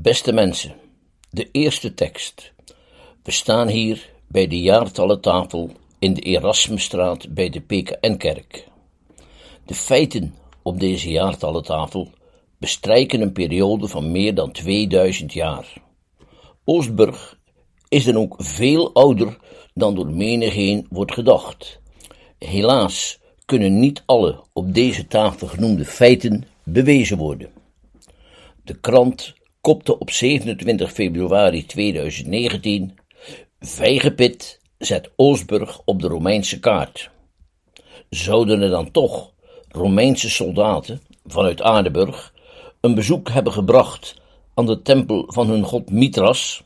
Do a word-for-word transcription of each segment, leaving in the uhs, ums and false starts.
Beste mensen, de eerste tekst. We staan hier bij de jaartallentafel in de Erasmusstraat bij de P K N-kerk. De feiten op deze jaartallentafel bestrijken een periode van meer dan tweeduizend jaar. Oostburg is dan ook veel ouder dan door menigeen wordt gedacht. Helaas kunnen niet alle op deze tafel genoemde feiten bewezen worden. De krant kopte op zevenentwintig februari tweeduizend negentien: Vijgenpit zet Oostburg op de Romeinse kaart. Zouden er dan toch Romeinse soldaten vanuit Aardenburg een bezoek hebben gebracht aan de tempel van hun god Mithras?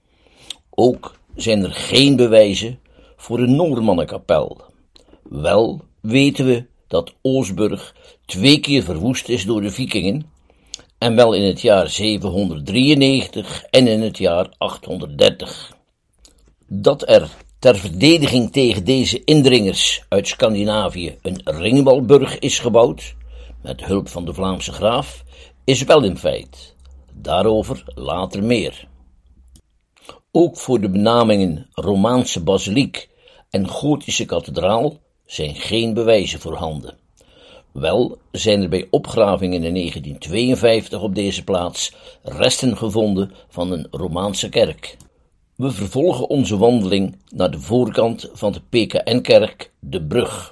Ook zijn er geen bewijzen voor een Noormannenkapel. Wel weten we dat Oostburg twee keer verwoest is door de Vikingen, en wel in het jaar zevenhonderddrieënnegentig en in het jaar achthonderddertig. Dat er ter verdediging tegen deze indringers uit Scandinavië een ringwalburg is gebouwd, met hulp van de Vlaamse graaf, is wel een feit. Daarover later meer. Ook voor de benamingen Romaanse basiliek en Gotische kathedraal zijn geen bewijzen voorhanden. Wel zijn er bij opgravingen in negentien tweeënvijftig op deze plaats resten gevonden van een Romaanse kerk. We vervolgen onze wandeling naar de voorkant van de P K N-kerk, de Brug.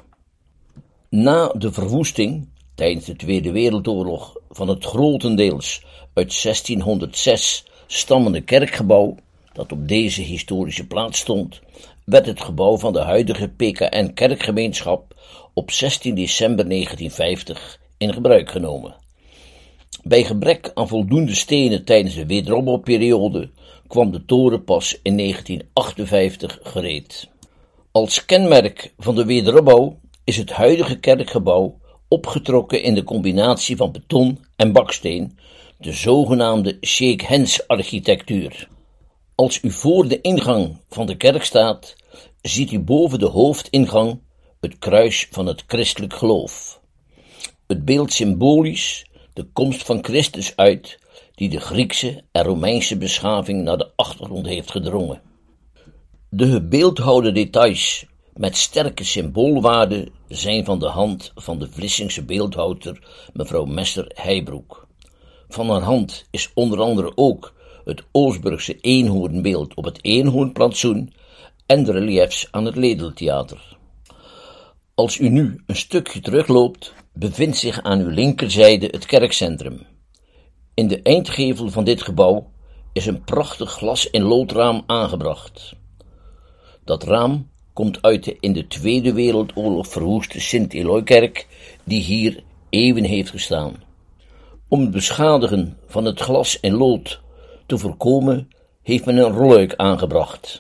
Na de verwoesting tijdens de Tweede Wereldoorlog van het grotendeels uit zestienhonderdzes stammende kerkgebouw dat op deze historische plaats stond, werd het gebouw van de huidige P K N-kerkgemeenschap op zestien december negentienvijftig in gebruik genomen. Bij gebrek aan voldoende stenen tijdens de wederopbouwperiode kwam de toren pas in negentien achtenvijftig gereed. Als kenmerk van de wederopbouw is het huidige kerkgebouw opgetrokken in de combinatie van beton en baksteen, de zogenaamde Sheek Hens architectuur. Als u voor de ingang van de kerk staat, ziet u boven de hoofdingang het kruis van het christelijk geloof. Het beeldt symbolisch de komst van Christus uit, die de Griekse en Romeinse beschaving naar de achtergrond heeft gedrongen. De gebeeldhouwde details met sterke symboolwaarde zijn van de hand van de Vlissingse beeldhouwster mevrouw Messer-Heijbroek. Van haar hand is onder andere ook het Oostburgse eenhoornbeeld op het eenhoornplantsoen en de reliefs aan het Ledeltheater. Als u nu een stukje terugloopt, bevindt zich aan uw linkerzijde het kerkcentrum. In de eindgevel van dit gebouw is een prachtig glas in loodraam aangebracht. Dat raam komt uit de in de Tweede Wereldoorlog verwoeste Sint-Eloi-kerk, die hier eeuwen heeft gestaan. Om het beschadigen van het glas in lood te voorkomen, heeft men een rolluik aangebracht.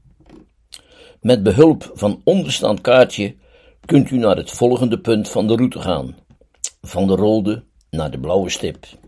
Met behulp van onderstaand kaartje kunt u naar het volgende punt van de route gaan, van de rode naar de blauwe stip.